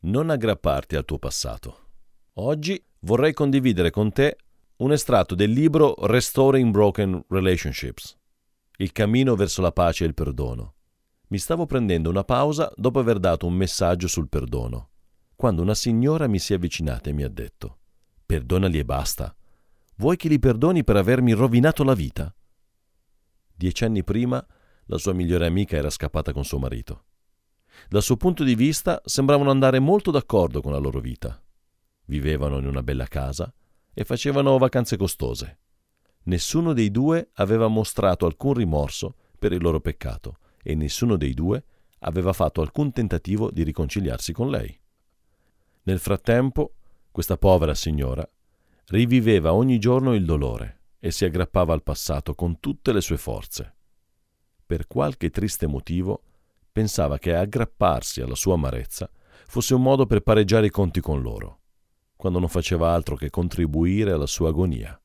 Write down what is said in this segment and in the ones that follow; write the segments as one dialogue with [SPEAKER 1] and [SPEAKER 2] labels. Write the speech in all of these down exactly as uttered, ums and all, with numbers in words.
[SPEAKER 1] Non aggrapparti al tuo passato. Oggi vorrei condividere con te un estratto del libro Restoring Broken Relationships, il cammino verso la pace e il perdono. Mi stavo prendendo una pausa dopo aver dato un messaggio sul perdono, quando una signora mi si è avvicinata e mi ha detto: «Perdonali e basta. Vuoi che li perdoni per avermi rovinato la vita?» Dieci anni prima la sua migliore amica era scappata con suo marito. Dal suo punto di vista sembravano andare molto d'accordo con la loro vita. Vivevano in una bella casa e facevano vacanze costose. Nessuno dei due aveva mostrato alcun rimorso per il loro peccato e nessuno dei due aveva fatto alcun tentativo di riconciliarsi con lei. Nel frattempo, questa povera signora riviveva ogni giorno il dolore e si aggrappava al passato con tutte le sue forze. Per qualche triste motivo pensava che aggrapparsi alla sua amarezza fosse un modo per pareggiare i conti con loro, quando non faceva altro che contribuire alla sua agonia.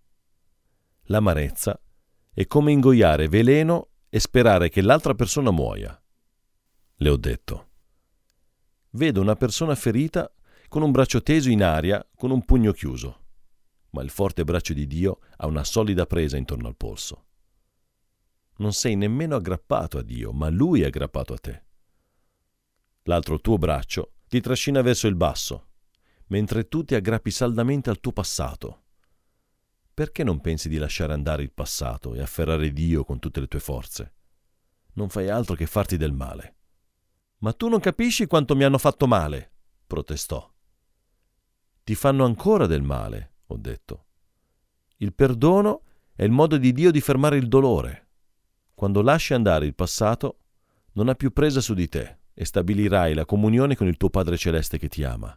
[SPEAKER 1] L'amarezza è come ingoiare veleno e sperare che l'altra persona muoia. Le ho detto: «Vedo una persona ferita con un braccio teso in aria con un pugno chiuso, ma il forte braccio di Dio ha una solida presa intorno al polso. Non sei nemmeno aggrappato a Dio, ma Lui è aggrappato a te. L'altro tuo braccio ti trascina verso il basso, mentre tu ti aggrappi saldamente al tuo passato. Perché non pensi di lasciare andare il passato e afferrare Dio con tutte le tue forze? Non fai altro che farti del male». «Ma tu non capisci quanto mi hanno fatto male», protestò. «Ti fanno ancora del male», ho detto. «Il perdono è il modo di Dio di fermare il dolore. Quando lasci andare il passato, non ha più presa su di te e stabilirai la comunione con il tuo Padre Celeste che ti ama».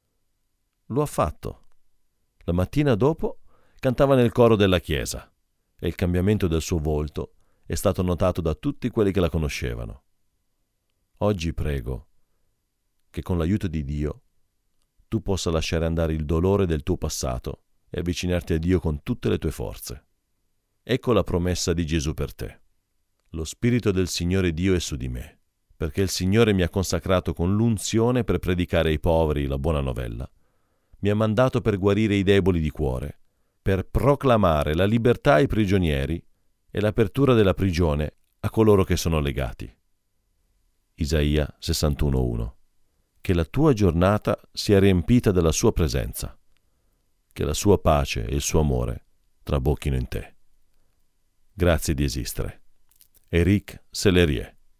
[SPEAKER 1] Lo ha fatto. La mattina dopo cantava nel coro della chiesa e il cambiamento del suo volto è stato notato da tutti quelli che la conoscevano. Oggi prego che con l'aiuto di Dio tu possa lasciare andare il dolore del tuo passato e avvicinarti a Dio con tutte le tue forze. Ecco la promessa di Gesù per te. «Lo Spirito del Signore Dio è su di me, perché il Signore mi ha consacrato con l'unzione per predicare ai poveri la buona novella. Mi ha mandato per guarire i deboli di cuore, per proclamare la libertà ai prigionieri e l'apertura della prigione a coloro che sono legati». Isaia sessantuno uno. Che la tua giornata sia riempita della sua presenza, che la sua pace e il suo amore trabocchino in te. Grazie di esistere. Éric Sellerier.